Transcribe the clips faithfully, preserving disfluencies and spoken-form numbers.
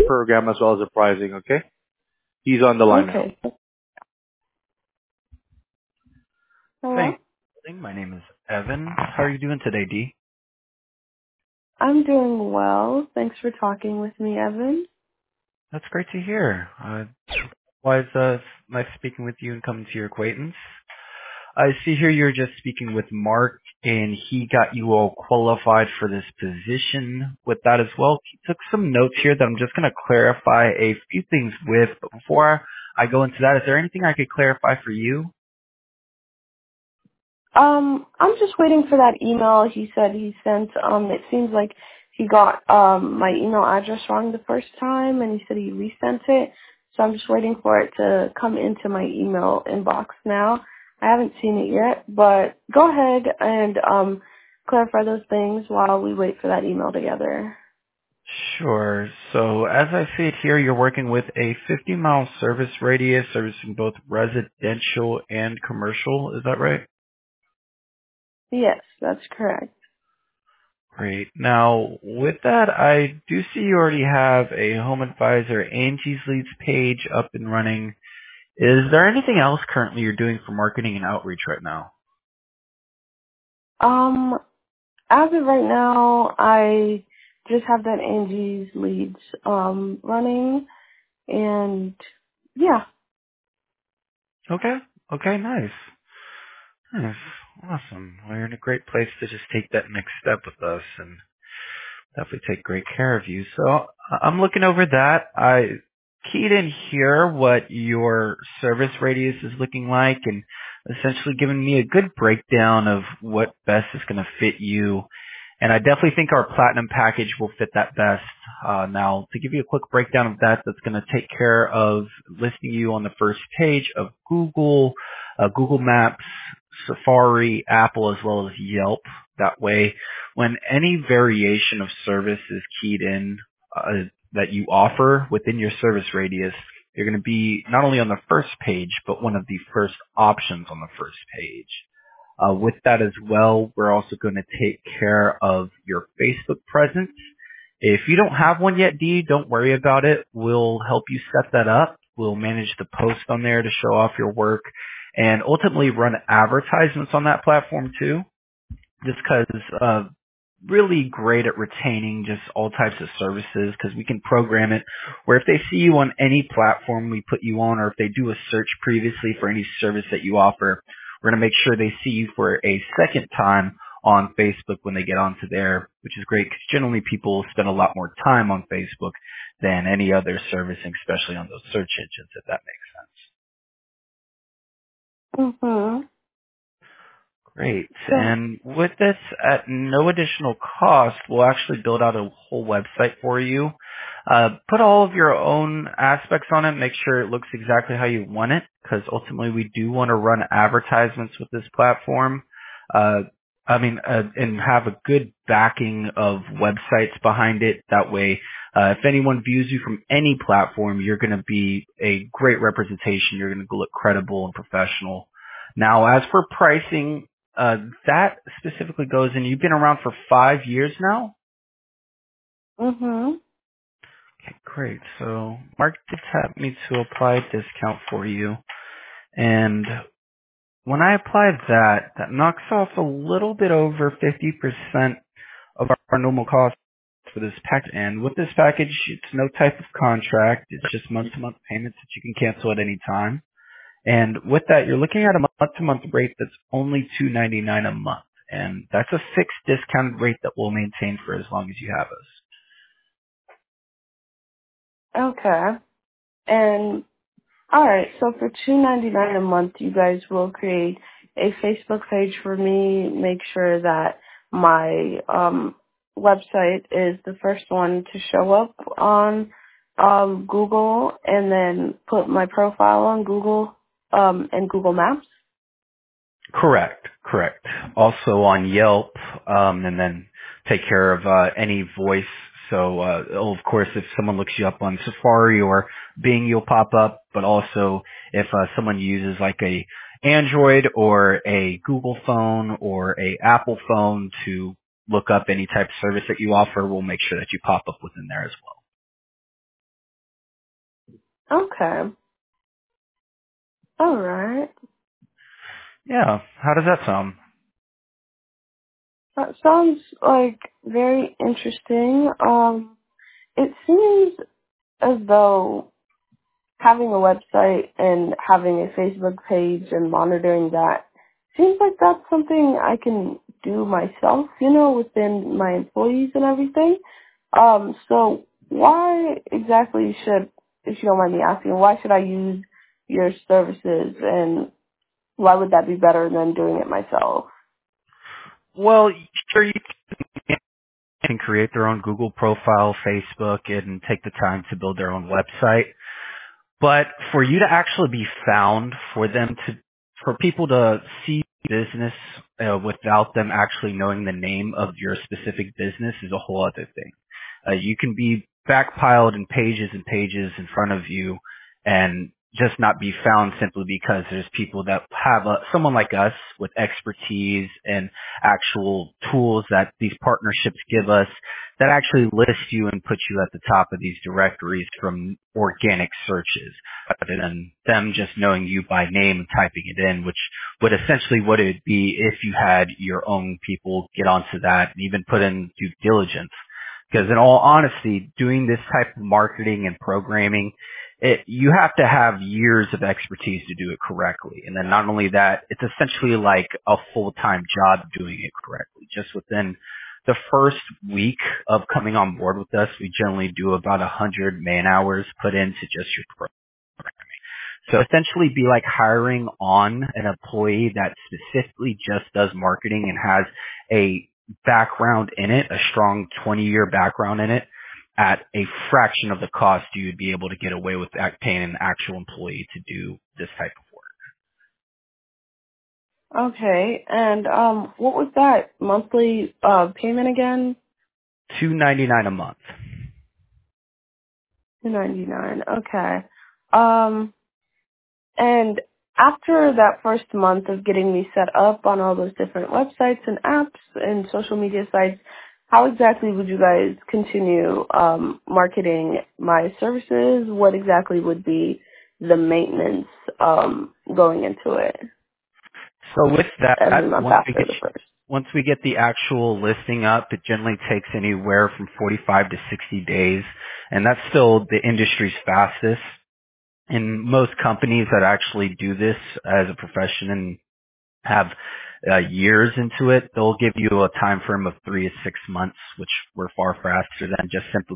program as well as the pricing, okay? He's on the line now. Okay. Hello? Thanks. My name is Evan. How are you doing today, Dee? I'm doing well. Thanks for talking with me, Evan. That's great to hear. Uh, why uh, nice speaking with you and coming to your acquaintance. I see here you're just speaking with Mark, and he got you all qualified for this position with that as well. He took some notes here that I'm just going to clarify a few things with, but before I go into that, is there anything I could clarify for you? Um, I'm just waiting for that email he said he sent. Um, it seems like he got um my email address wrong the first time, and he said he resent it. So I'm just waiting for it to come into my email inbox now. I haven't seen it yet, but go ahead and um clarify those things while we wait for that email together. Sure. So as I see it here, you're working with a fifty mile service radius servicing both residential and commercial. Is that right? Yes, that's correct. Great. Now, with that, I do see you already have a Home Advisor Angie's Leads page up and running. Is there anything else currently you're doing for marketing and outreach right now? Um, As of right now, I just have that Angie's leads um, running, and yeah. Okay. Okay, nice. Nice. Awesome. Well, you're in a great place to just take that next step with us and definitely take great care of you. So I- I'm looking over that. I keyed in here what your service radius is looking like and essentially giving me a good breakdown of what best is going to fit you. And I definitely think our platinum package will fit that best. Uh, now, to give you a quick breakdown of that, that's going to take care of listing you on the first page of Google, uh, Google Maps, Safari, Apple, as well as Yelp. That way, when any variation of service is keyed in uh, that you offer within your service radius, you're going to be not only on the first page, but one of the first options on the first page. Uh, with that as well, we're also going to take care of your Facebook presence. If you don't have one yet, Dee, don't worry about it. We'll help you set that up. We'll manage the post on there to show off your work and ultimately run advertisements on that platform too, just because uh, really great at retaining just all types of services because we can program it where if they see you on any platform we put you on, or if they do a search previously for any service that you offer, we're going to make sure they see you for a second time on Facebook when they get onto there, which is great because generally people spend a lot more time on Facebook than any other servicing, especially on those search engines, if that makes sense. Mhm. Great. So. And with this, at no additional cost, we'll actually build out a whole website for you. Uh, put all of your own aspects on it. Make sure it looks exactly how you want it, because ultimately we do want to run advertisements with this platform. Uh, I mean, uh, and have a good backing of websites behind it. That way, uh, if anyone views you from any platform, you're going to be a great representation. You're going to look credible and professional. Now, as for pricing, uh, that specifically goes in. You've been around for five years now? Mhm. Okay, great. So Mark did tap me to apply a discount for you. And when I applied that, that knocks off a little bit over fifty percent of our, our normal cost for this package. And with this package, it's no type of contract. It's just month-to-month payments that you can cancel at any time. And with that, you're looking at a month-to-month rate that's only two ninety-nine a month. And that's a fixed discounted rate that we'll maintain for as long as you have us. Okay. And all right. So for two ninety nine a month, you guys will create a Facebook page for me. Make sure that my um website is the first one to show up on um Google, and then put my profile on Google um and Google Maps. Correct, correct. Also on Yelp, um, and then take care of uh, any voice. So, uh, oh, of course, if someone looks you up on Safari or Bing, you'll pop up. But also, if uh, someone uses like a Android or a Google phone or a Apple phone to look up any type of service that you offer, we'll make sure that you pop up within there as well. Okay. All right. Yeah. How does that sound? That sounds like very interesting. Um, it seems as though having a website and having a Facebook page and monitoring that seems like that's something I can do myself, you know, within my employees and everything. Um, so why exactly should, if you don't mind me asking, why should I use your services and why would that be better than doing it myself? Well, sure, you can create their own Google profile, Facebook, and take the time to build their own website. But for you to actually be found, for them to, for people to see business uh, without them actually knowing the name of your specific business is a whole other thing. Uh, you can be backpiled in pages and pages in front of you and just not be found simply because there's people that have a, someone like us with expertise and actual tools that these partnerships give us that actually list you and put you at the top of these directories from organic searches rather than them just knowing you by name and typing it in, which would essentially what it would be if you had your own people get onto that and even put in due diligence. Because in all honesty, doing this type of marketing and programming, it, you have to have years of expertise to do it correctly. And then not only that, it's essentially like a full-time job doing it correctly. Just within the first week of coming on board with us, we generally do about one hundred man hours put into just your program. So essentially be like hiring on an employee that specifically just does marketing and has a background in it, a strong twenty year background in it at a fraction of the cost you would be able to get away with that paying an actual employee to do this type of work. Okay, and um, what was that monthly uh, payment again? two ninety-nine a month. two ninety-nine. Okay. Um, and after that first month of getting me set up on all those different websites and apps and social media sites, how exactly would you guys continue um, marketing my services? What exactly would be the maintenance um, going into it So with every that, month once we after get the first? once we get the actual listing up, it generally takes anywhere from forty-five to sixty days, and that's still the industry's fastest. And most companies that actually do this as a profession and have uh, years into it, they'll give you a time frame of three to six months, which we're far faster than just simply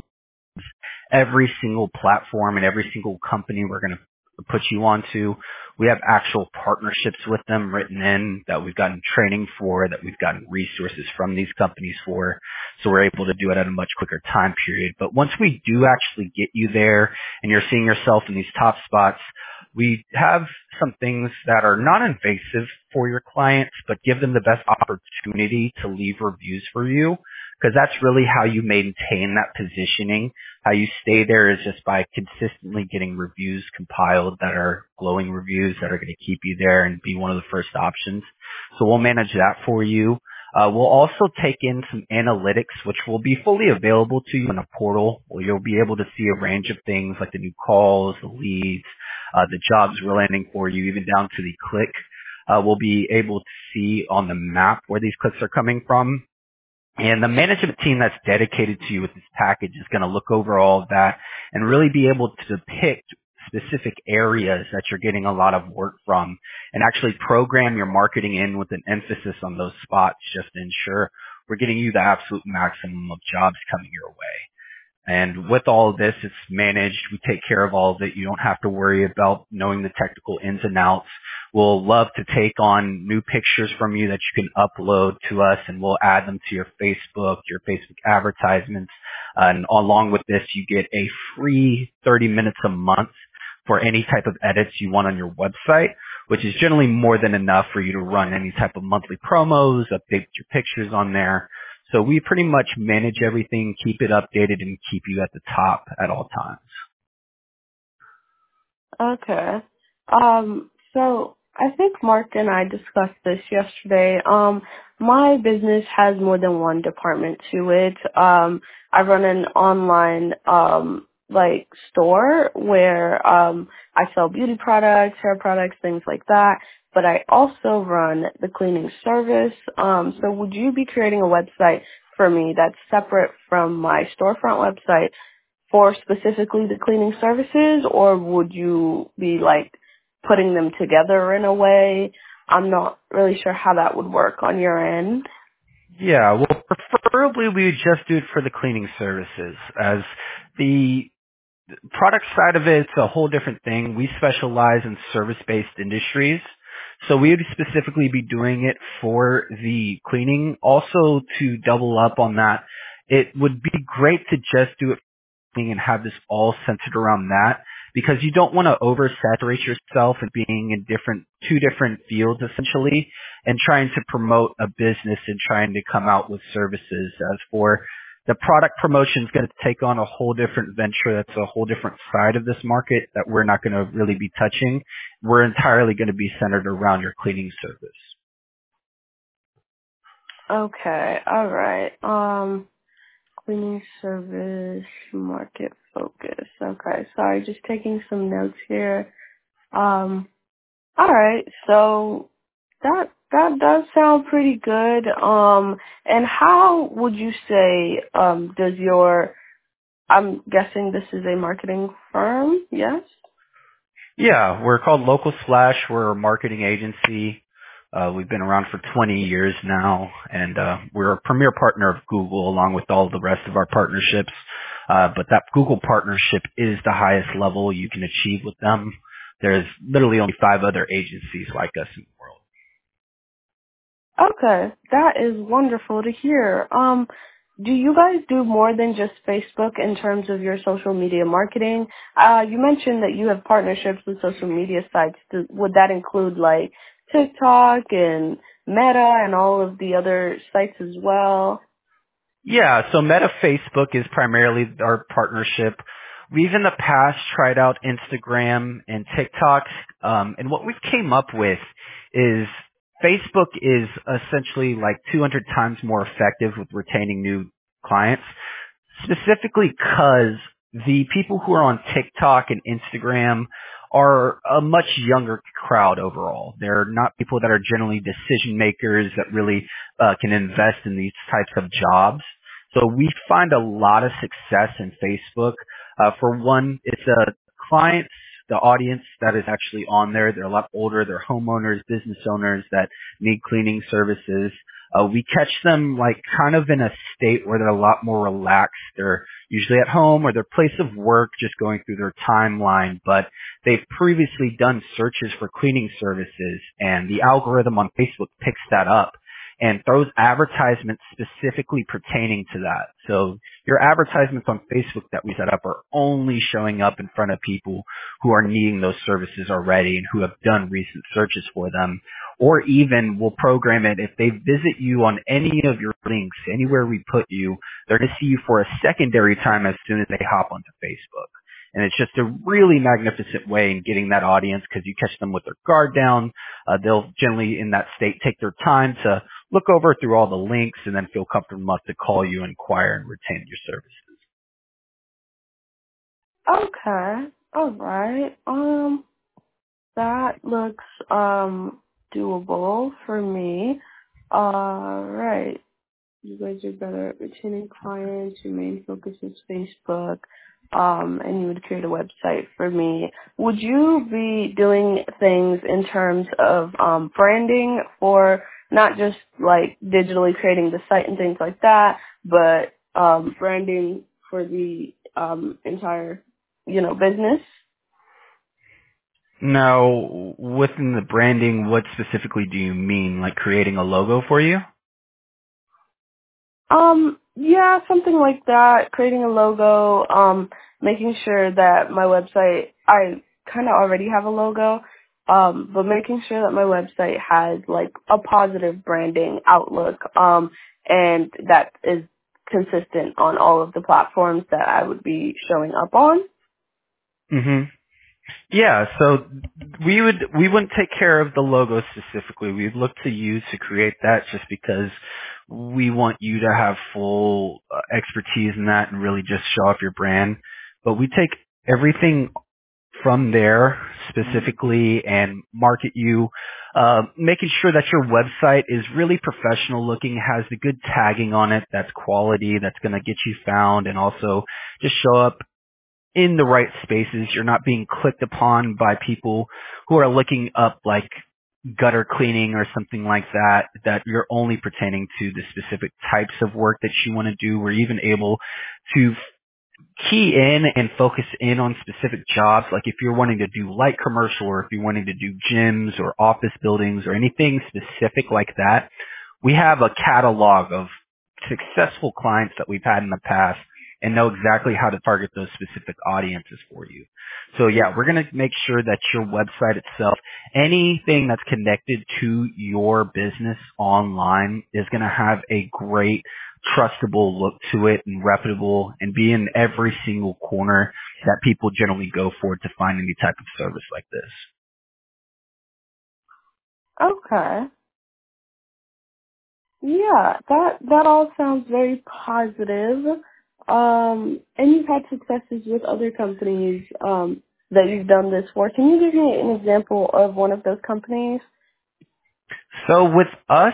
every single platform and every single company we're going to put you onto. We have actual partnerships with them written in that we've gotten training for, that we've gotten resources from these companies for. So we're able to do it at a much quicker time period. But once we do actually get you there and you're seeing yourself in these top spots, we have some things that are non-invasive for your clients, but give them the best opportunity to leave reviews for you, because that's really how you maintain that positioning. How you stay there is just by consistently getting reviews compiled that are glowing reviews that are going to keep you there and be one of the first options. So we'll manage that for you. Uh, we'll also take in some analytics, which will be fully available to you in a portal where you'll be able to see a range of things like the new calls, the leads, uh, the jobs we're landing for you, even down to the click. Uh, we'll be able to see on the map where these clicks are coming from. And the management team that's dedicated to you with this package is going to look over all of that and really be able to depict specific areas that you're getting a lot of work from and actually program your marketing in with an emphasis on those spots just to ensure we're getting you the absolute maximum of jobs coming your way. And with all of this, it's managed. We take care of all of it. You don't have to worry about knowing the technical ins and outs. We'll love to take on new pictures from you that you can upload to us, and we'll add them to your Facebook, your Facebook advertisements. Uh, and along with this, you get a free thirty minutes a month for any type of edits you want on your website, which is generally more than enough for you to run any type of monthly promos, update your pictures on there. So we pretty much manage everything, keep it updated, and keep you at the top at all times. Okay. Um, so I think Mark and I discussed this yesterday. Um, my business has more than one department to it. Um, I run an online um, like store where um I sell beauty products, hair products, things like that. But I also run the cleaning service. Um, so would you be creating a website for me that's separate from my storefront website for specifically the cleaning services, or would you be like putting them together in a way? I'm not really sure how that would work on your end. Yeah, well, preferably we would just do it for the cleaning services, as the product side of it's a whole different thing. We specialize in service-based industries, so we would specifically be doing it for the cleaning. Also, to double up on that, it would be great to just do it and have this all centered around that, because you don't want to oversaturate yourself and being in different two different fields essentially and trying to promote a business and trying to come out with services. As for the product promotion is going to take on a whole different venture. That's a whole different side of this market that we're not going to really be touching. We're entirely going to be centered around your cleaning service. Okay, all right. Um, cleaning service, market focus. Okay, sorry, just taking some notes here. Um, all right, so that that does sound pretty good. Um, and how would you say um does your? I'm guessing this is a marketing firm, yes? Yeah, we're called Local Splash. We're a marketing agency. Uh, we've been around for twenty years now, and uh, we're a premier partner of Google along with all the rest of our partnerships. Uh, but that Google partnership is the highest level you can achieve with them. There's literally only five other agencies like us in the world. Okay, that is wonderful to hear. Um, do you guys do more than just Facebook in terms of your social media marketing? Uh, you mentioned that you have partnerships with social media sites. Do, would that include like TikTok and Meta and all of the other sites as well? Yeah, so Meta Facebook is primarily our partnership. We've in the past tried out Instagram and TikTok, um, and what we came up with is Facebook is essentially like two hundred times more effective with retaining new clients, specifically because the people who are on TikTok and Instagram are a much younger crowd overall. They're not people that are generally decision makers that really uh, can invest in these types of jobs. So we find a lot of success in Facebook. Uh, for one, it's a clients, the audience that is actually on there. They're a lot older. They're homeowners, business owners that need cleaning services. Uh, we catch them like kind of in a state where they're a lot more relaxed. They're usually at home or their place of work, just going through their timeline, but they've previously done searches for cleaning services, and the algorithm on Facebook picks that up and throws advertisements specifically pertaining to that. So your advertisements on Facebook that we set up are only showing up in front of people who are needing those services already and who have done recent searches for them. Or even we'll program it if they visit you on any of your links, anywhere we put you, they're going to see you for a secondary time as soon as they hop onto Facebook. And it's just a really magnificent way in getting that audience because you catch them with their guard down. Uh, they'll generally in that state take their time to look over through all the links and then feel comfortable enough to call you, inquire, and retain your services. Okay, all right. Um, that looks um doable for me. All right. You guys are better at retaining clients. Your main focus is Facebook. Um, and you would create a website for me. Would you be doing things in terms of um, branding for not just like digitally creating the site and things like that, but um, branding for the um, entire, you know, business? Now, within the branding, what specifically do you mean? Like creating a logo for you? Um, yeah, something like that. Creating a logo, um, making sure that my website, I kind of already have a logo, um, but making sure that my website has like a positive branding outlook, um, and that is consistent on all of the platforms that I would be showing up on. Mm-hmm. Yeah, so we would we wouldn't take care of the logo specifically. We'd look to you to create that just because we want you to have full uh, expertise in that and really just show off your brand. but we take everything from there specifically and market you, uh, making sure that your website is really professional looking, has the good tagging on it, that's quality, that's going to get you found, and also just show up in the right spaces. You're not being clicked upon by people who are looking up like gutter cleaning or something like that, that you're only pertaining to the specific types of work that you want to do. We're even able to key in and focus in on specific jobs. Like if you're wanting to do light commercial, or if you're wanting to do gyms or office buildings or anything specific like that, we have a catalog of successful clients that we've had in the past and know exactly how to target those specific audiences for you. So yeah, we're going to make sure that your website itself, anything that's connected to your business online, is going to have a great trustable look to it and reputable and be in every single corner that people generally go for to find any type of service like this. Okay. Yeah, that that all sounds very positive. Um, and you've had successes with other companies um, that you've done this for. Can you give me an example of one of those companies? So with us,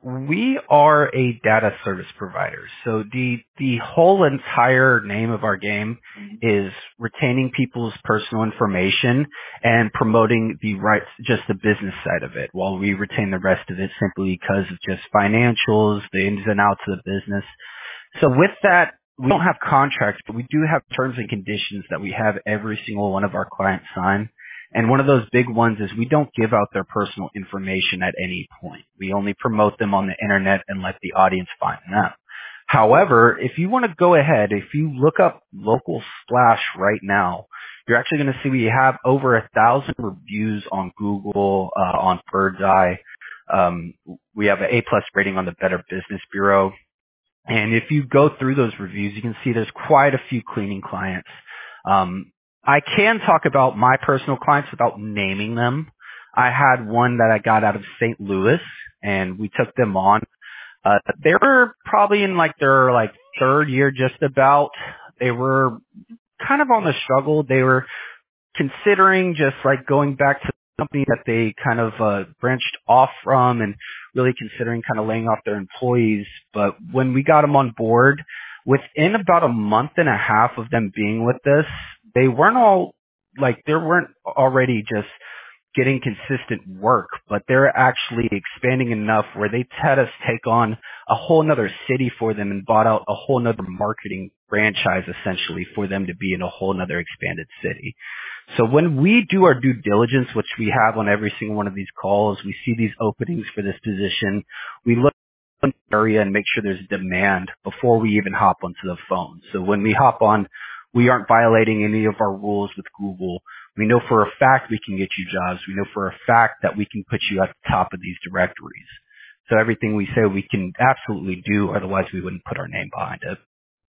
we are a data service provider. So the the whole entire name of our game is retaining people's personal information and promoting the rights, just the business side of it, while we retain the rest of it simply because of just financials, the ins and outs of the business. So with that, we don't have contracts, but we do have terms and conditions that we have every single one of our clients sign. And one of those big ones is we don't give out their personal information at any point. We only promote them on the internet and let the audience find them. However, if you want to go ahead, if you look up Local Splash right now, you're actually going to see we have over a thousand reviews on Google, uh, on Bird's Eye. Um, we have an A-plus rating on the Better Business Bureau. And if you go through those reviews, you can see there's quite a few cleaning clients. Um, I can talk about my personal clients without naming them. I had one that I got out of Saint Louis, and we took them on. Uh, they were probably in like their like third year, just about. They were kind of on the struggle. They were considering just like going back to the company that they kind of uh, branched off from, and really considering kind of laying off their employees. But when we got them on board, within about a month and a half of them being with us, they weren't all like, they weren't already just getting consistent work, but they're actually expanding enough where they had us take on a whole nother city for them and bought out a whole nother marketing franchise essentially for them to be in a whole nother expanded city. So when we do our due diligence, which we have on every single one of these calls, we see these openings for this position, we look at the area and make sure there's demand before we even hop onto the phone. So when we hop on, we aren't violating any of our rules with Google. We know for a fact we can get you jobs. We know for a fact that we can put you at the top of these directories. So everything we say we can absolutely do, otherwise we wouldn't put our name behind it.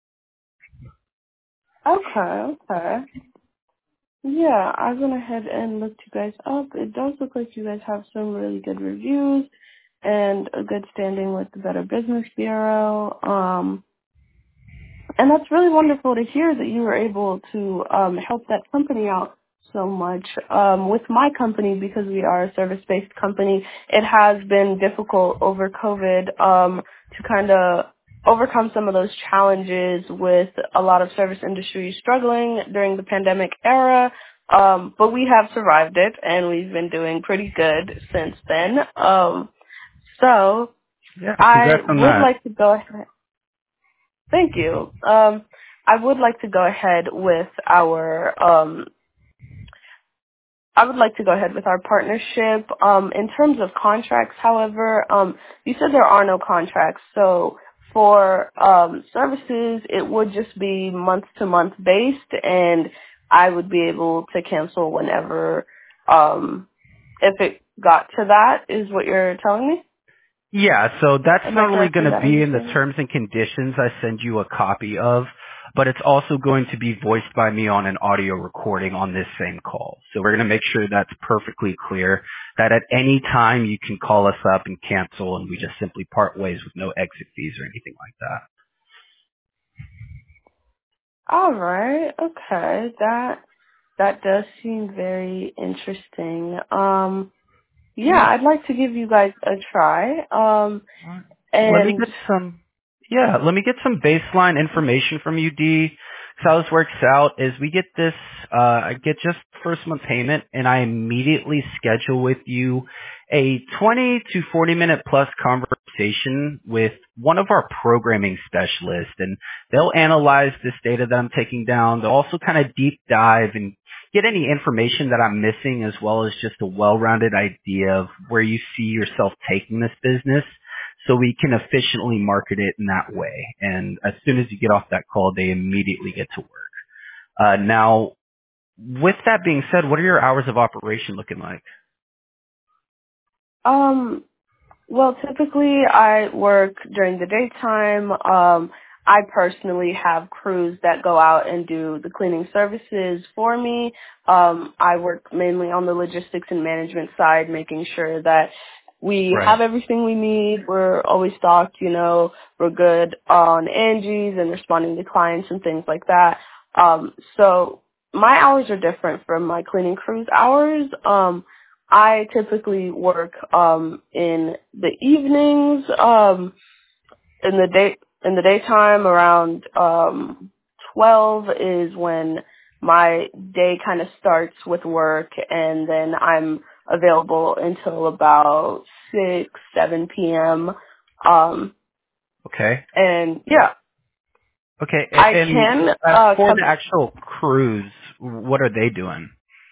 Okay, okay. Yeah, I went ahead and looked you guys up. It does look like you guys have some really good reviews and a good standing with the Better Business Bureau. Um, and that's really wonderful to hear that you were able to um, help that company out so much. Um, with my company, because we are a service-based company, it has been difficult over COVID um, to kind of overcome some of those challenges with a lot of service industries struggling during the pandemic era. Um, but we have survived it, and we've been doing pretty good since then. Um, so Yeah, I congrats on would that. like to go ahead. Thank you. Um, I would like to go ahead with our um, I would like to go ahead with our partnership. Um, in terms of contracts, however, um, you said there are no contracts. So for um, services, it would just be month-to-month based, and I would be able to cancel whenever, um, if it got to that, is what you're telling me? Yeah, so that's Am I not only correct going in to that be in the understanding? terms and conditions I send you a copy of, but it's also going to be voiced by me on an audio recording on this same call. So we're going to make sure that's perfectly clear, that at any time you can call us up and cancel, and we just simply part ways with no exit fees or anything like that. All right. Okay. That that does seem very interesting. Um, yeah, I'd like to give you guys a try. Um, Let me and get some, yeah, let me get some baseline information from you, Dee. 'Cause how this works out is we get this, uh, I get just first month payment and I immediately schedule with you a twenty to forty minute plus conversation with one of our programming specialists, and they'll analyze this data that I'm taking down. They'll also kind of deep dive and get any information that I'm missing, as well as just a well-rounded idea of where you see yourself taking this business, so we can efficiently market it in that way. And as soon as you get off that call, they immediately get to work. Uh, now, with that being said, what are your hours of operation looking like? um, well, typically I work during the daytime. Um, I personally have crews that go out and do the cleaning services for me. Um, I work mainly on the logistics and management side, making sure that we Right. have everything we need. We're always stocked, you know, we're good on Angie's and responding to clients and things like that. Um, so my hours are different from my cleaning crew's hours. Um, I typically work um in the evenings, um in the day in the daytime around um twelve is when my day kind of starts with work, and then I'm available until about six, seven p.m. Um Okay. and yeah, Okay. I a- And can uh, uh for come the actual cruise, what are they doing?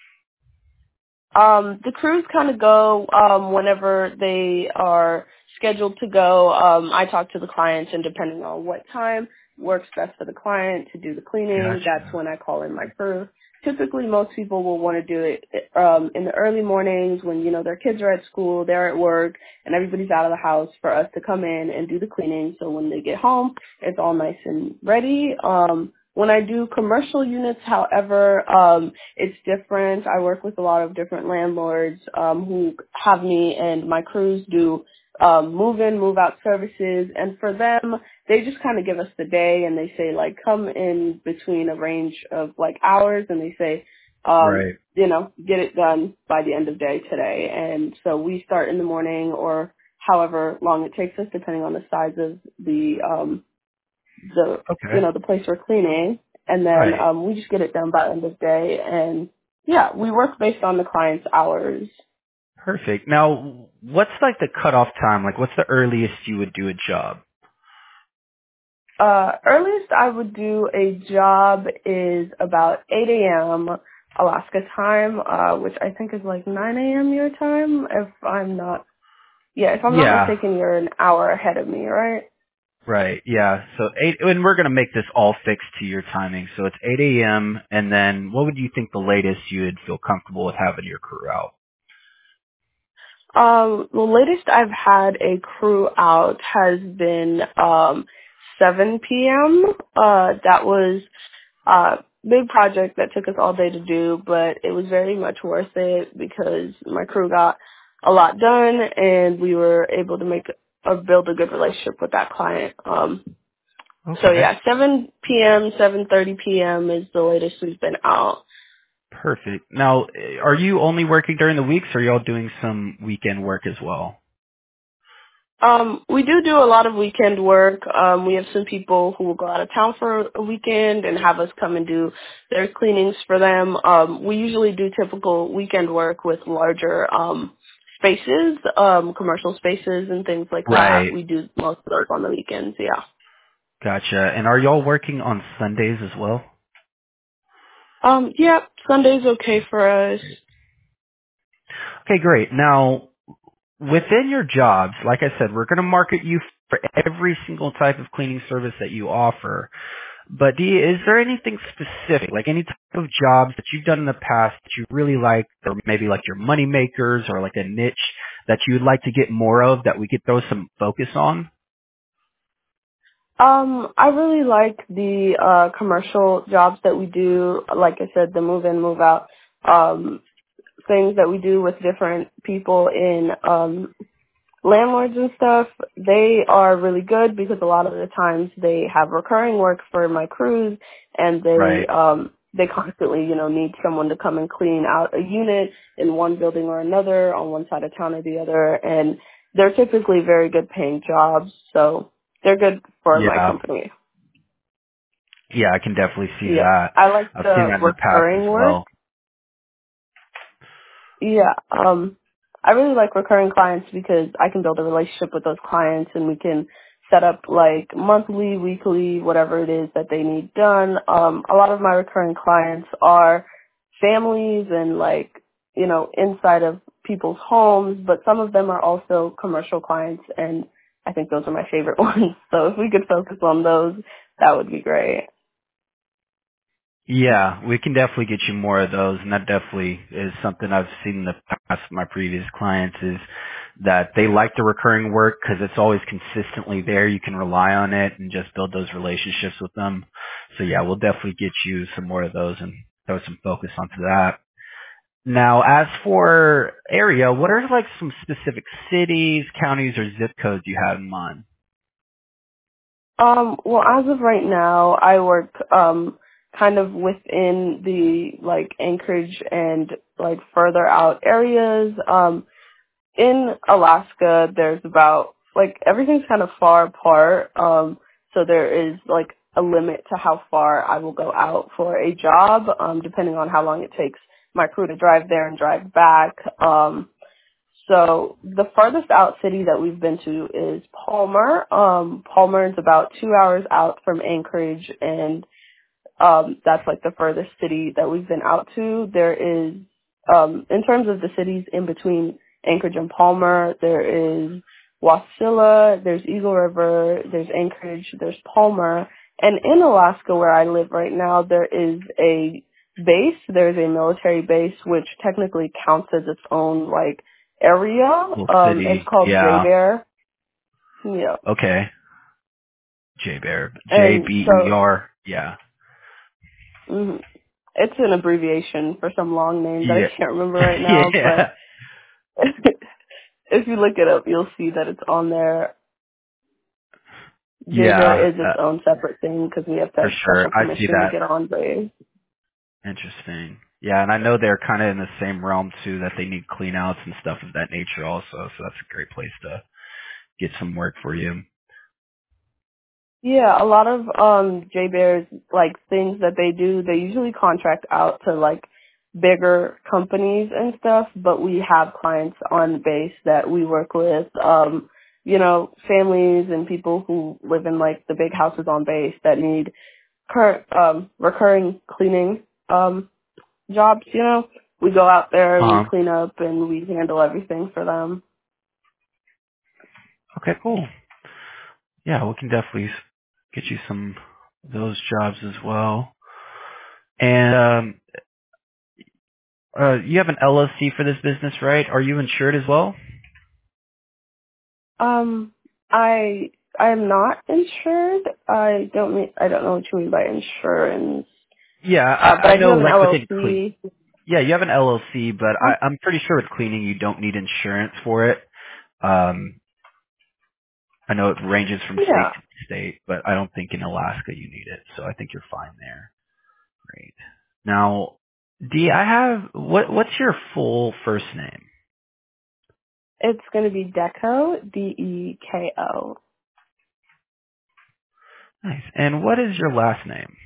Um, the crews kind of go um, whenever they are scheduled to go. Um, I talk to the clients, and depending on what time works best for the client to do the cleaning, that's Gotcha. when I call in my crew. Typically, most people will want to do it um, in the early mornings when, you know, their kids are at school, they're at work, and everybody's out of the house for us to come in and do the cleaning. So when they get home, it's all nice and ready. Um, when I do commercial units, however, um, it's different. I work with a lot of different landlords um, who have me and my crews do um, move in, move out services, and for them, they just kind of give us the day and they say like come in between a range of like hours, and they say, um, Right. you know, get it done by the end of day today. And so we start in the morning or however long it takes us, depending on the size of the um, the you Okay. know the place we're cleaning, and then Right. um, we just get it done by end of day. And yeah, we work based on the client's hours. Perfect. Now, what's like the cutoff time? Like, what's the earliest you would do a job? Uh, earliest I would do a job is about eight a.m. Alaska time, uh, which I think is like nine a.m. your time. If I'm not, yeah, if I'm not Yeah. mistaken, you're an hour ahead of me, right? Right. Yeah. So eight, and we're gonna make this all fixed to your timing. So it's eight a m. And then, what would you think the latest you would feel comfortable with having your crew out? Um, the latest I've had a crew out has been um seven p.m. Uh, that was uh big project that took us all day to do, but it was very much worth it because my crew got a lot done and we were able to make or build a good relationship with that client. Um, so Okay. yeah, seven p.m., seven thirty p.m. is the latest we've been out. Perfect. Now, eh, are you only working during the weeks, or are y'all doing some weekend work as well? Um, we do do a lot of weekend work. Um, we have some people who will go out of town for a weekend and have us come and do their cleanings for them. Um, we usually do typical weekend work with larger um, spaces, um, commercial spaces and things like that. Right. We do most of those on the weekends, yeah. Gotcha. And are y'all working on Sundays as well? Um, yeah, Sunday's okay for us. Okay, great. Now, within your jobs, like I said, we're going to market you for every single type of cleaning service that you offer. But Dee, is there anything specific, like any type of jobs that you've done in the past that you really like, or maybe like your money makers, or like a niche that you would like to get more of that we could throw some focus on? Um, I really like the uh, commercial jobs that we do. Like I said, the move in, move out. Um, things that we do with different people in um landlords and stuff, they are really good because a lot of the times they have recurring work for my crews, and they Right. um they constantly, you know, need someone to come and clean out a unit in one building or another, on one side of town or the other, and they're typically very good paying jobs, so they're good for my Yeah. company. Yeah, I can definitely see Yeah. that. I like I've seen the that in the past as recurring work. well. Yeah, um, I really like recurring clients because I can build a relationship with those clients, and we can set up like monthly, weekly, whatever it is that they need done. Um, a lot of my recurring clients are families and like, you know, inside of people's homes, but some of them are also commercial clients, and I think those are my favorite ones. So if we could focus on those, that would be great. Yeah, we can definitely get you more of those, and that definitely is something I've seen in the past with my previous clients is that they like the recurring work because it's always consistently there. You can rely on it and just build those relationships with them. So yeah, we'll definitely get you some more of those and throw some focus onto that. Now, as for area, what are like some specific cities, counties, or zip codes you have in mind? Um, well, as of right now, I work um kind of within the like Anchorage and like further out areas. Um, in Alaska, there's about like everything's kind of far apart. Um, so there is like a limit to how far I will go out for a job, um, depending on how long it takes my crew to drive there and drive back. Um, so the farthest out city that we've been to is Palmer. Um, Palmer is about two hours out from Anchorage, and um, that's like the furthest city that we've been out to. There is, um, in terms of the cities in between Anchorage and Palmer, there is Wasilla, there's Eagle River, there's Anchorage, there's Palmer, and in Alaska where I live right now, there is a base, there's a military base which technically counts as its own like area. Little Um, it's city. called J Yeah. Bear. Yeah, Okay. J Bear. J and B E so. R. Yeah. Mhm. It's an abbreviation for some long name that I Yeah. can't remember right now, Yeah. but if you look it up, you'll see that it's on there. Yeah. J-Bear is its Uh, own separate thing because we have to for have sure. special I see permission to that. get on base. Interesting. Yeah, and I know they're kind of in the same realm too, that they need clean outs and stuff of that nature also, so that's a great place to get some work for you. Yeah, a lot of um J-Bear's like things that they do, they usually contract out to like bigger companies and stuff, but we have clients on base that we work with, um, you know, families and people who live in like the big houses on base that need current um recurring cleaning um jobs, you know. We go out there and we Uh-huh. clean up and we handle everything for them. Okay, cool. Yeah, we can definitely s- get you some of those jobs as well. And um, uh, you have an L L C for this business, right? Are you insured as well? Um I I am not insured. I don't mean I don't know what you mean by insurance. Yeah, Uh but I, I I do know have an like within clean. L L C. Yeah, you have an L L C, but Huh? I, I'm pretty sure with cleaning you don't need insurance for it. Um, I know it ranges from state Yeah. to state, but I don't think in Alaska you need it, so I think you're fine there. Great. Now, D, I have what? What's your full first name? It's gonna be Deco, D E K O. Nice. And what is your last name?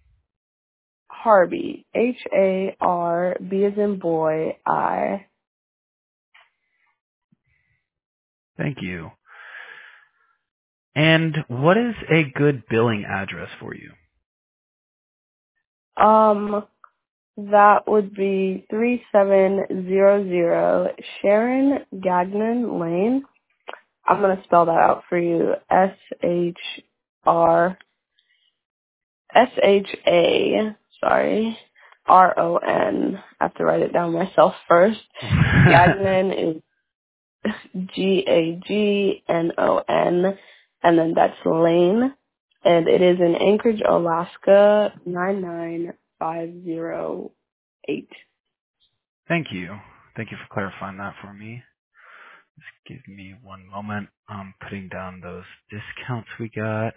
Harby. H A R B as in boy I. Thank you. And what is a good billing address for you? Um That would be three seven zero zero Sharon Gagnon Lane. I'm going to spell that out for you. S H R S H A, sorry, R O N. I have to write it down myself first. Gagnon is G A G N O N, and then that's Lane, and it is in Anchorage, Alaska, nine nine five zero eight. Thank you. Thank you for clarifying that for me. Give me one moment. I'm putting down those discounts we got.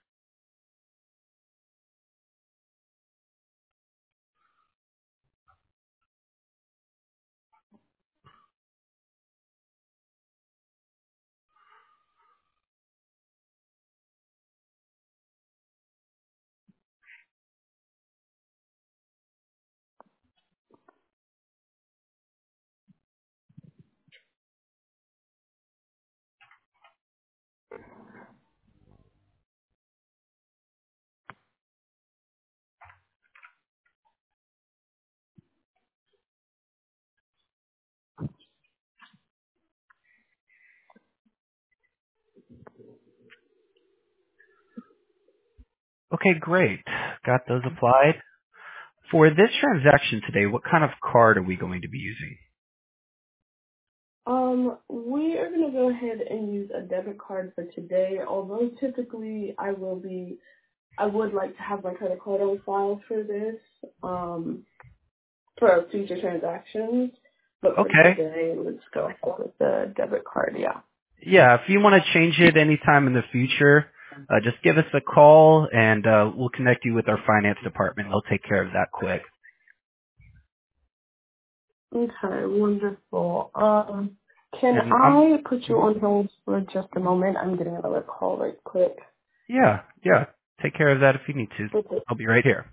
Okay, great. Got those applied. For this transaction today, what kind of card are we going to be using? Um, we are going to go ahead and use a debit card for today, although typically I will be, I would like to have my credit card on file for this, um, for future transactions. But for Okay. today, let's go ahead with the debit card, yeah. Yeah, if you want to change it anytime in the future, uh, just give us a call and uh, we'll connect you with our finance department. They'll take care of that quick. Okay, wonderful. Um, can And I'm, I put you on hold for just a moment? I'm getting another call right quick. yeah, yeah, take care of that if you need to. Okay. I'll be right here.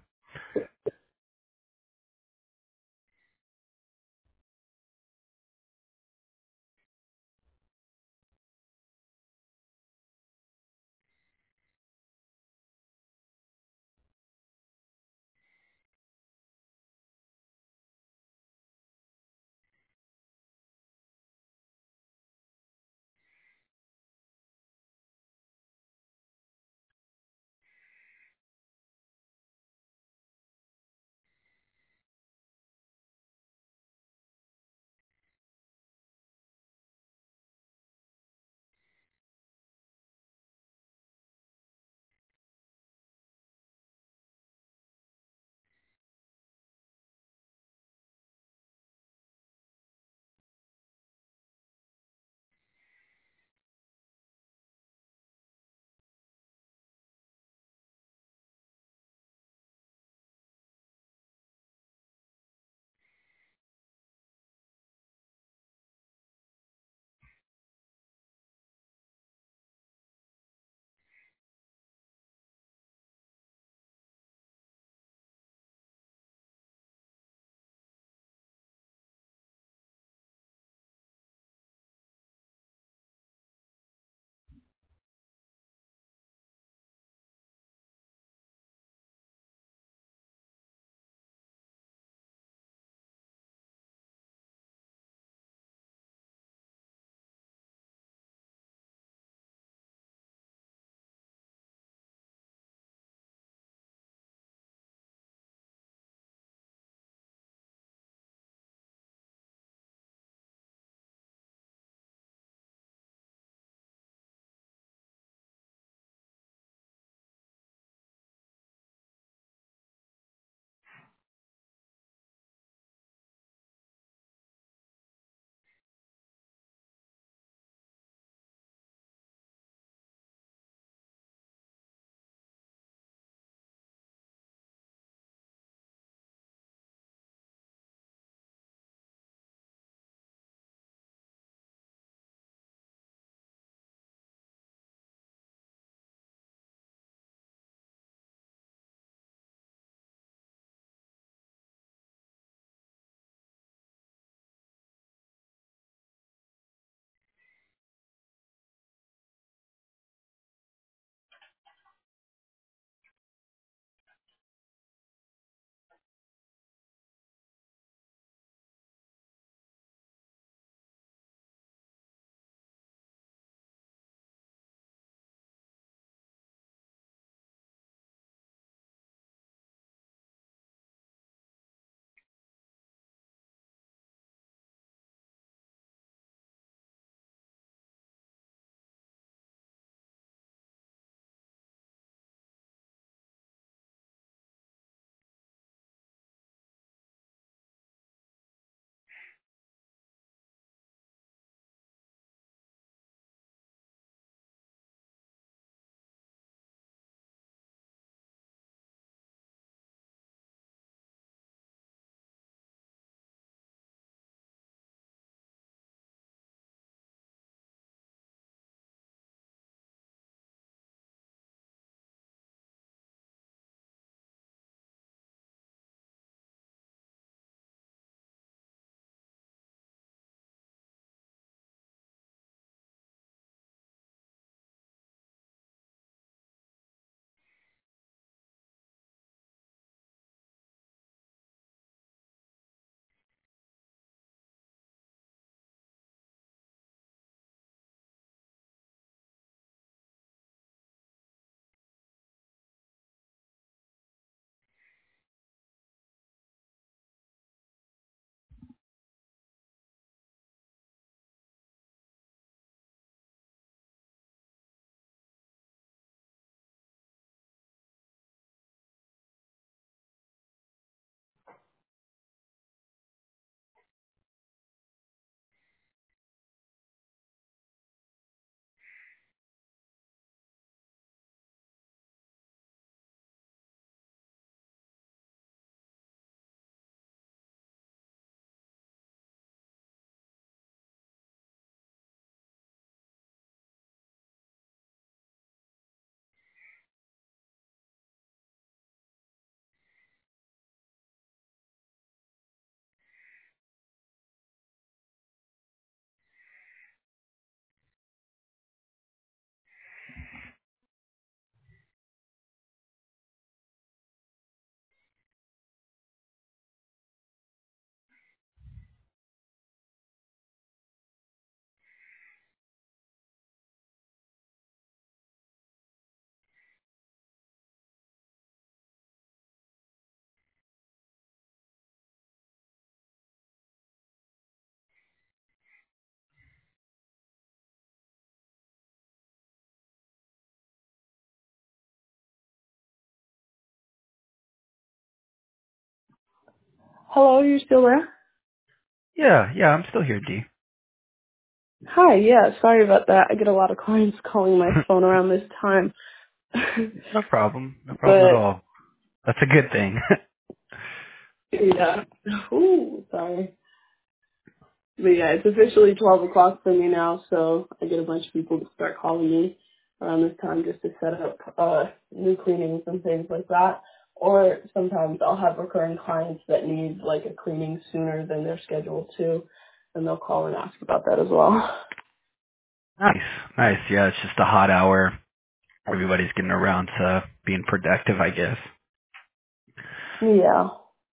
Hello, are you still there? Yeah, yeah, I'm still here, D. Hi, yeah, sorry about that. I get a lot of clients calling my phone around this time. No problem. No problem at But, all. That's a good thing. yeah. Ooh, sorry. But yeah, it's officially twelve o'clock for me now, so I get a bunch of people to start calling me around this time just to set up uh, new cleanings and things like that. Or sometimes I'll have recurring clients that need like a cleaning sooner than they're scheduled to, and they'll call and ask about that as well. Nice, nice. Yeah, it's just a hot hour. Everybody's getting around to being productive, I guess. Yeah.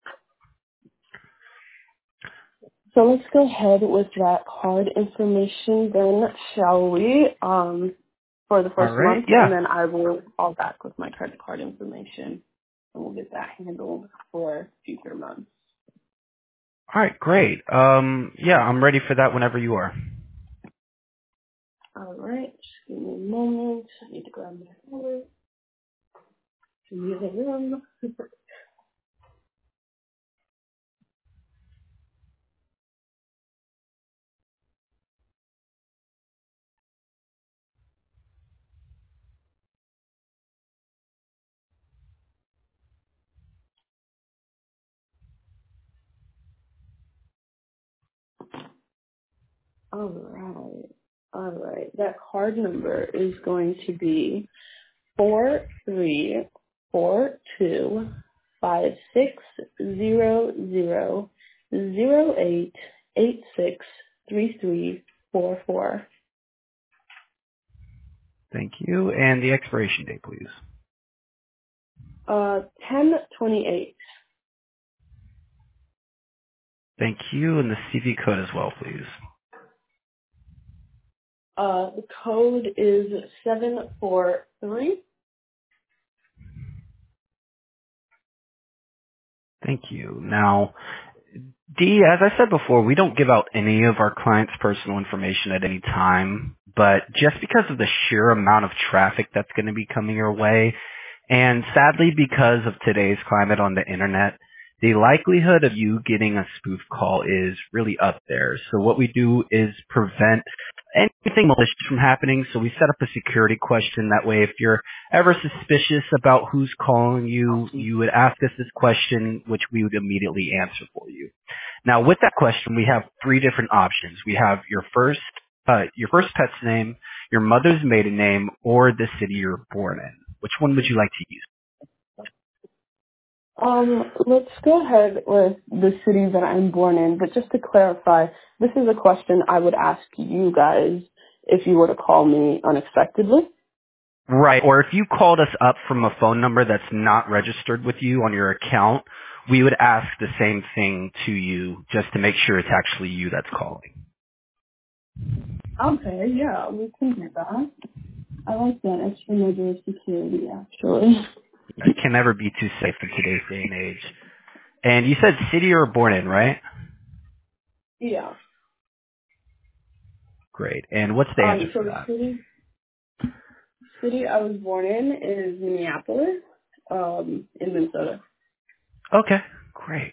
So let's go ahead with that card information then, shall we? Um, for the All first right. month, and Yeah. then I will call back with my credit card information, and we'll get that handled for future months. All right. Great. Um. Yeah, I'm ready for that whenever you are. All right, just give me a moment. I need to grab my phone. Give me the room. All right, all right. That card number is going to be four three four two five six zero zero zero eight eight six three three four four. Thank you. And the expiration date, please. Uh, ten twenty eight. Thank you. And the C V code as well, please. Uh, the code is seven four three. Thank you. Now, D, as I said before, we don't give out any of our clients' personal information at any time, but just because of the sheer amount of traffic that's going to be coming your way, and sadly because of today's climate on the internet, the likelihood of you getting a spoof call is really up there. So what we do is prevent anything malicious from happening. So we set up a security question. That way, if you're ever suspicious about who's calling you, you would ask us this question, which we would immediately answer for you. Now, with that question, we have three different options. We have your first, uh, your first pet's name, your mother's maiden name, or the city you're born in. Which one would you like to use? Um, let's go ahead with the city that I'm born in, but just to clarify, this is a question I would ask you guys if you were to call me unexpectedly. Right, or if you called us up from a phone number that's not registered with you on your account, we would ask the same thing to you just to make sure it's actually you that's calling. Okay, yeah, we can do that. I like that extra measure of security, actually. It can never be too safe in today's day and age. And you said city you were born in, right? Yeah. Great. And what's the answer Um, so for the that? city city I was born in is Minneapolis, um, in Minnesota. Okay, great.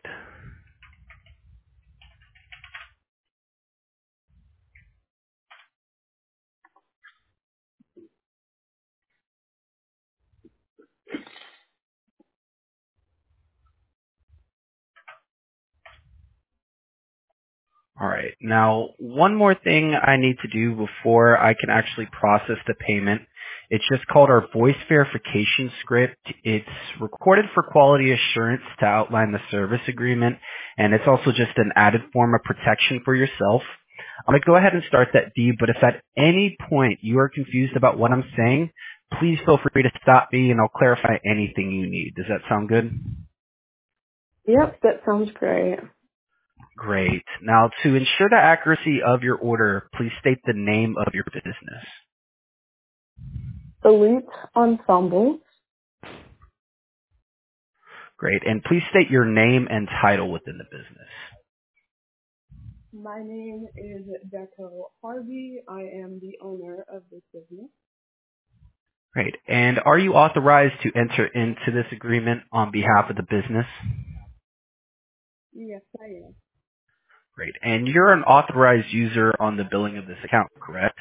All right. Now, one more thing I need to do before I can actually process the payment. It's just called our voice verification script. It's recorded for quality assurance to outline the service agreement, and it's also just an added form of protection for yourself. I'm going to go ahead and start that, D, but if at any point you are confused about what I'm saying, please feel free to stop me and I'll clarify anything you need. Does that sound good? Yep, that sounds great. Great. Now, to ensure the accuracy of your order, please state the name of your business. Elite Ensemble. Great. And please state your name and title within the business. My name is Deco Harvey. I am the owner of this business. Great. And are you authorized to enter into this agreement on behalf of the business? Yes, I am. Great. And you're an authorized user on the billing of this account, correct?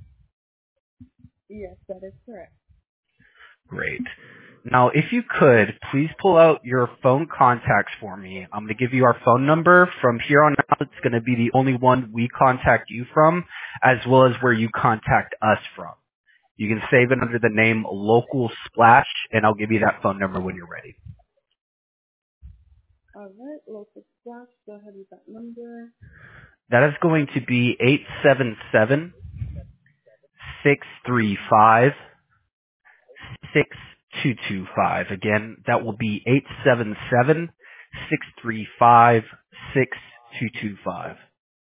Yes, that is correct. Great. Now, if you could, please pull out your phone contacts for me. I'm going to give you our phone number. From here on out, it's going to be the only one we contact you from, as well as where you contact us from. You can save it under the name Local Splash, and I'll give you that phone number when you're ready. All right, local splash. Go ahead with that number. That is going to be eight seven seven, six three five, six two two five. Again, that will be eight seven seven, six three five, six two two five.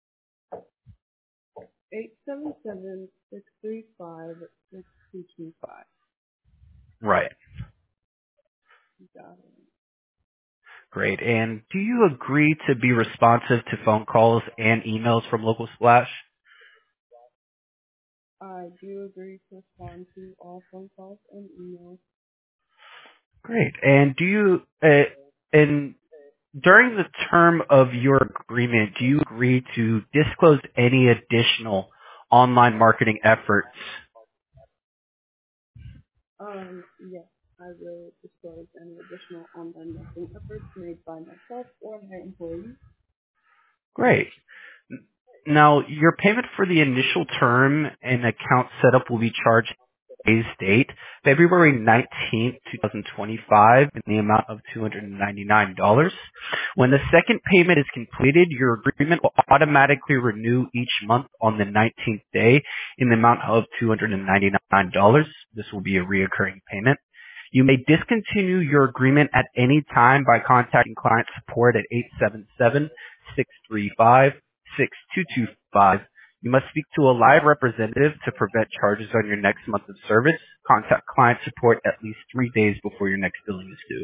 Eight seven seven six three five six two two five. Right. Got it. Great. And do you agree to be responsive to phone calls and emails from Local Splash? I do agree to respond to all phone calls and emails. Great. And do you, uh, and during the term of your agreement, do you agree to disclose any additional online marketing efforts? Um, yes, I will disclose any additional online marketing efforts made by myself or my employees. Great. Now, your payment for the initial term and account setup will be charged today's date, February nineteenth, twenty twenty-five, in the amount of two hundred ninety-nine dollars. When the second payment is completed, your agreement will automatically renew each month on the nineteenth day in the amount of two hundred ninety-nine dollars. This will be a reoccurring payment. You may discontinue your agreement at any time by contacting client support at eight seven seven, six three five, six two two five. You must speak to a live representative to prevent charges on your next month of service. Contact client support at least three days before your next billing is due.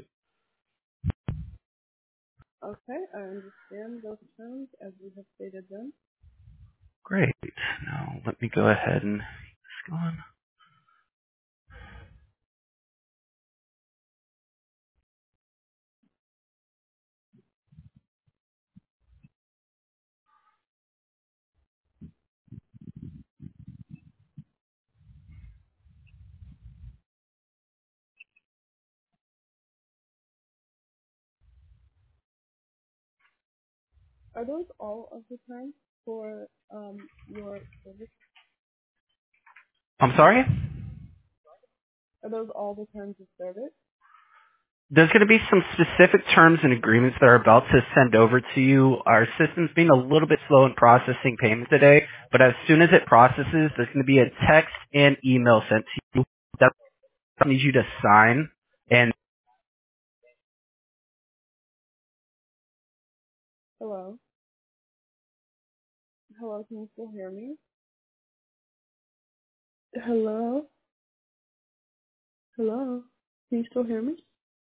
Okay, I understand those terms as we have stated them. Great. Now let me go ahead and let's go on. Are those all of the terms for um your service? I'm sorry? Are those all the terms of service? There's going to be some specific terms and agreements that are about to send over to you. Our system's being a little bit slow in processing payments today, but as soon as it processes, there's going to be a text and email sent to you that needs you to sign. And Hello? Hello, can you still hear me? Hello? Hello? Can you still hear me?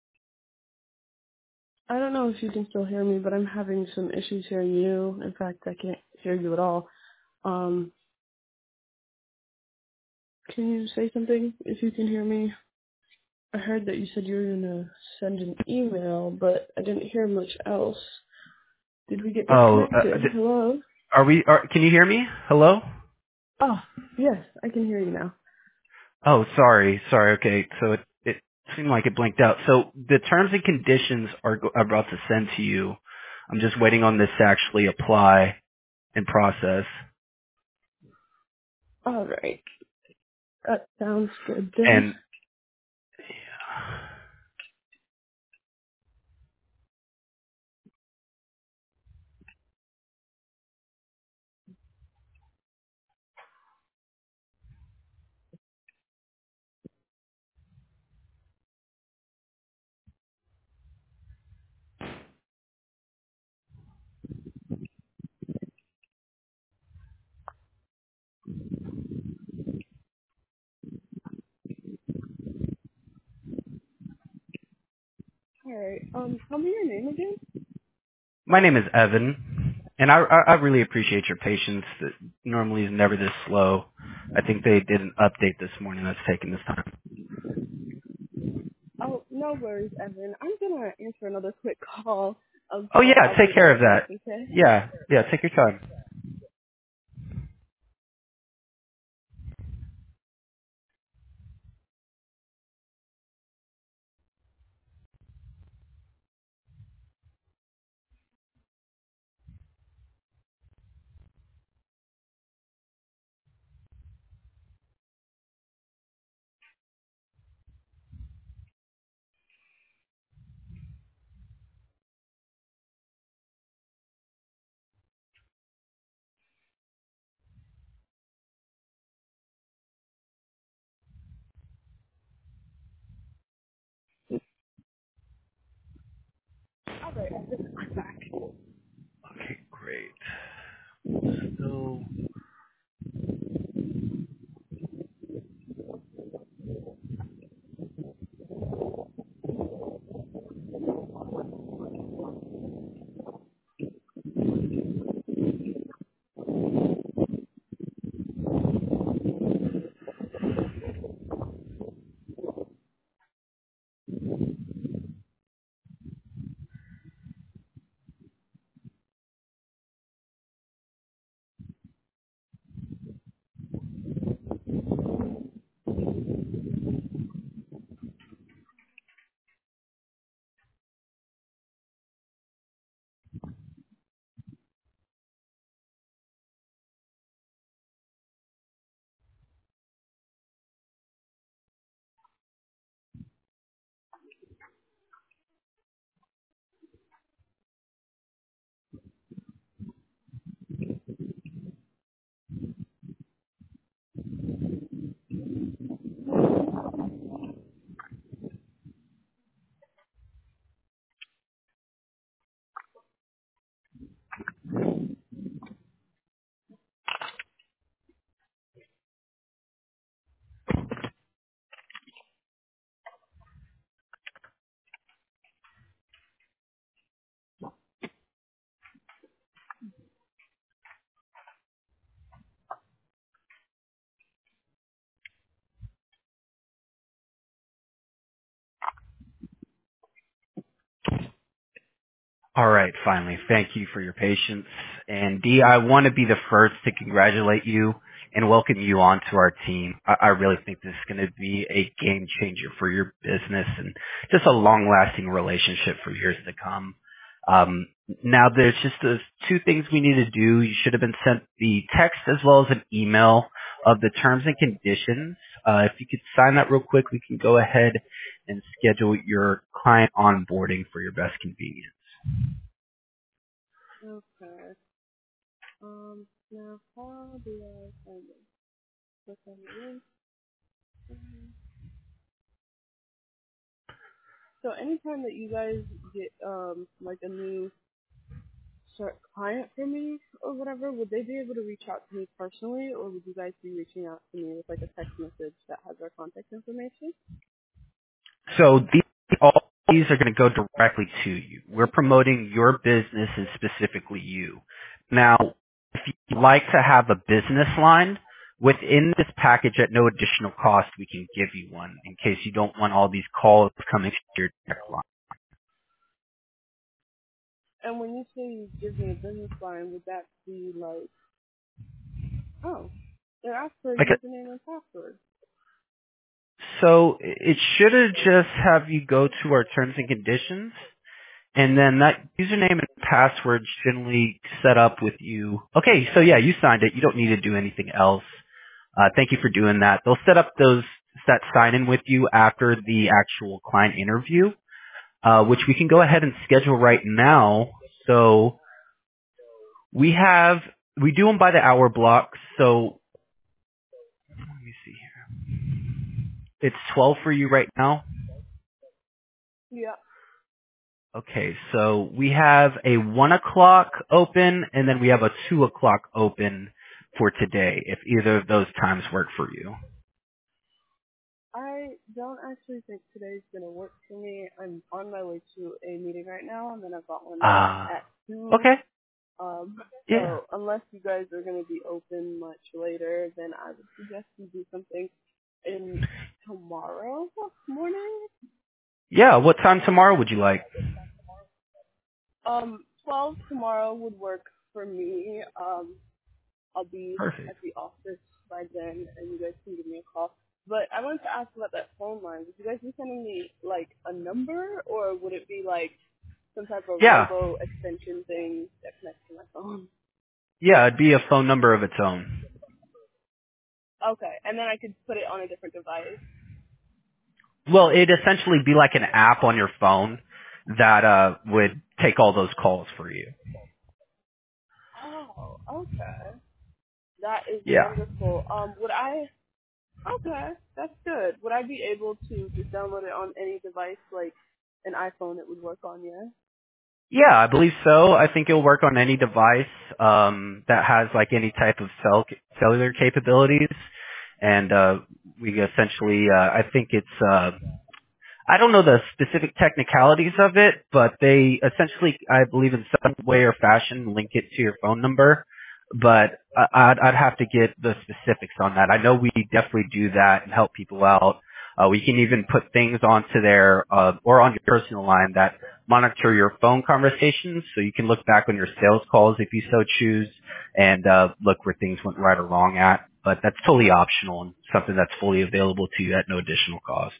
I don't know if you can still hear me, but I'm having some issues hearing you. In fact, I can't hear you at all. Um, can you say something if you can hear me? I heard that you said you were going to send an email, but I didn't hear much else. Did we get oh, uh, disconnected? Hello? are we? Are, can you hear me? Hello? Oh, yes, I can hear you now. Oh, sorry, sorry. Okay, so it it seemed like it blinked out. So the terms and conditions are go- are about to send to you. I'm just waiting on this to actually apply and process. All right. That sounds good then. And All right. Um, tell me your name again. my name is Evan, and I I, I really appreciate your patience. It normally is never this slow. I think they did an update this morning that's taking this time. Oh, no worries, Evan. I'm gonna answer another quick call. Oh Okay, yeah, I'll take be care of right that. back, okay? Yeah, yeah, take your time. Okay, great. So, all right, finally. Thank you for your patience. And Dee, I want to be the first to congratulate you and welcome you onto our team. I, I really think this is going to be a game changer for your business and just a long-lasting relationship for years to come. Um, now, there's just those two things we need to do. You should have been sent the text as well as an email of the terms and conditions. Uh, if you could sign that real quick, we can go ahead and schedule your client onboarding for your best convenience. Okay. Um, now how do I find it? Click on the link. Um, So anytime that you guys get um like a new start client for me or whatever, would they be able to reach out to me personally, or would you guys be reaching out to me with like a text message that has our contact information? So these, all these are going to go directly to you. We're promoting your business and specifically you. Now, if you'd like to have a business line, within this package at no additional cost, we can give you one in case you don't want all these calls coming to your direct line. And when you say you give me a business line, would that be like, oh, it asks for a Like a, username and password? so it should have just have you go to our terms and conditions. And then that username and password generally set up with you. Okay, so yeah, you signed it. You don't need to do anything else. Uh, thank you for doing that. They'll set up those that sign in with you after the actual client interview, uh, which we can go ahead and schedule right now. So we have we do them by the hour blocks. So let me see here. It's twelve for you right now. Yeah. Okay, so we have a one o'clock open, and then we have a two o'clock open for today. If either of those times work for you. I don't actually think today's gonna work for me. I'm on my way to a meeting right now, and then I've got one Ah, at two. okay, Um, yeah, so unless you guys are gonna be open much later, then I would suggest you do something in tomorrow morning. yeah. What time tomorrow would you like? Um, twelve tomorrow would work for me. Um, I'll be Perfect. at the office by then, and you guys can give me a call. But I wanted to ask about that phone line. Would you guys be sending me, like, a number, or would it be, like, some type of Yeah. robo extension thing that connects to my phone? Yeah, it'd be a phone number of its own. Okay, and then I could put it on a different device. Well, it'd essentially be like an app on your phone that uh would take all those calls for you. Oh, okay. That is Yeah. wonderful. Um, would I? Okay, that's good. Would I be able to just download it on any device, like an iPhone? It would work on, yeah. Yeah, I believe so. I think it'll work on any device um, that has like any type of cell cellular capabilities, and uh, we essentially, uh, I think it's. Uh, I don't know the specific technicalities of it, but they essentially, I believe in some way or fashion, link it to your phone number. But I- I'd, I'd have to get the specifics on that. I know we definitely do that and help people out. Uh, we can even put things onto their, uh, or on your personal line that monitor your phone conversations, so you can look back on your sales calls if you so choose, and uh, look where things went right or wrong at. But that's totally optional and something that's fully available to you at no additional cost.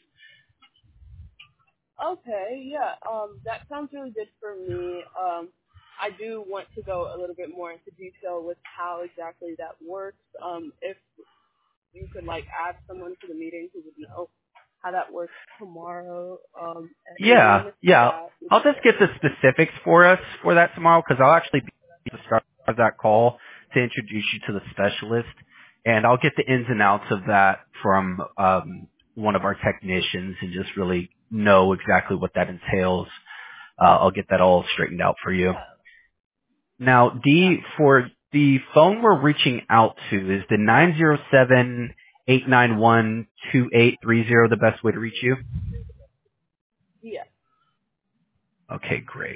Okay, yeah. Um, that sounds really good for me. Um, I do want to go a little bit more into detail with how exactly that works. Um, if you could like add someone to the meeting who would know how that works tomorrow um, at Yeah, noon, yeah. that would I'll be just get the great. specifics for us for that tomorrow because I'll actually be the start of that call to introduce you to the specialist, and I'll get the ins and outs of that from um, one of our technicians and just really know exactly what that entails. Uh, I'll get that all straightened out for you. Yeah, Now, yeah, D, for the phone we're reaching out to, is the nine zero seven eight nine one two eight three zero the best way to reach you? yeah. Okay, great.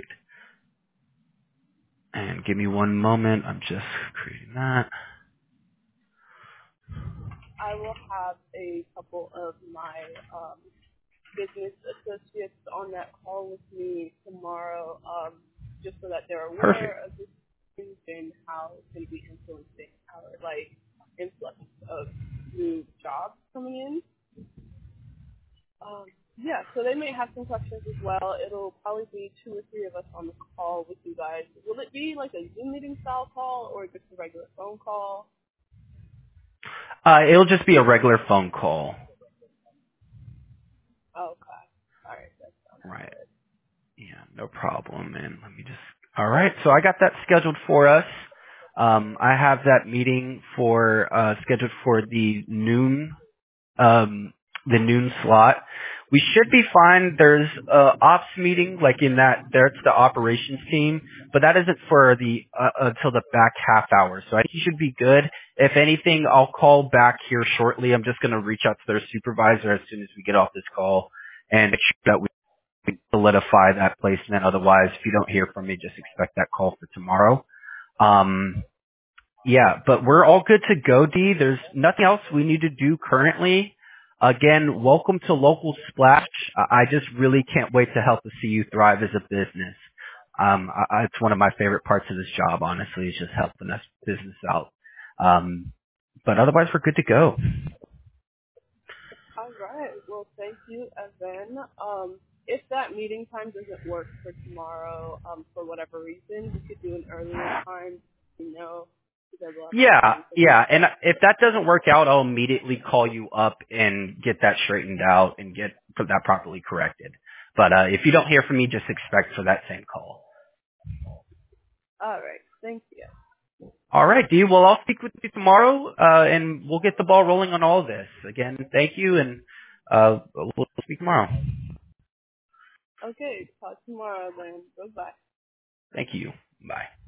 And give me one moment. I'm just creating that. I will have a couple of my um, business associates on that call with me tomorrow, um, just so that they're Perfect. aware of this thing and how it's going to be influencing our like influx of new jobs coming in. Um, yeah, so they may have some questions as well. It'll probably be two or three of us on the call with you guys. Will it be like a Zoom meeting style call or just a regular phone call? Uh, it'll just be a regular phone call. Okay. All right, that sounds Right. good. Yeah, no problem. And let me just. All right. So I got that scheduled for us. Um, I have that meeting for uh, scheduled for the noon um, the noon slot. We should be fine. There's a ops meeting, like in that, there's the operations team, but that isn't for the, uh, until the back half hour. So I think you should be good. If anything, I'll call back here shortly. I'm just going to reach out to their supervisor as soon as we get off this call and make sure that we we solidify that placement. Otherwise, if you don't hear from me, just expect that call for tomorrow. Um, yeah, but we're all good to go, D. There's nothing else we need to do currently. Again, welcome to Local Splash. I I just really can't wait to help to see you thrive as a business. Um, I, I- it's one of my favorite parts of this job, honestly, is just helping us business out. Um, but otherwise, we're good to go. All right. Well, thank you, Evan. Um, if that meeting time doesn't work for tomorrow, um, for whatever reason, we could do an earlier time. You know, because we'll have more Yeah, time for yeah. And discussion. if that doesn't work out, I'll immediately call you up and get that straightened out and get that properly corrected. But uh, if you don't hear from me, just expect for that same call. All right. Thank you. All right, Dee. Well, I'll speak with you tomorrow, uh, and we'll get the ball rolling on all of this. Again, thank you, and uh, we'll speak tomorrow. Okay. Talk tomorrow then. Bye bye. Thank you. Bye.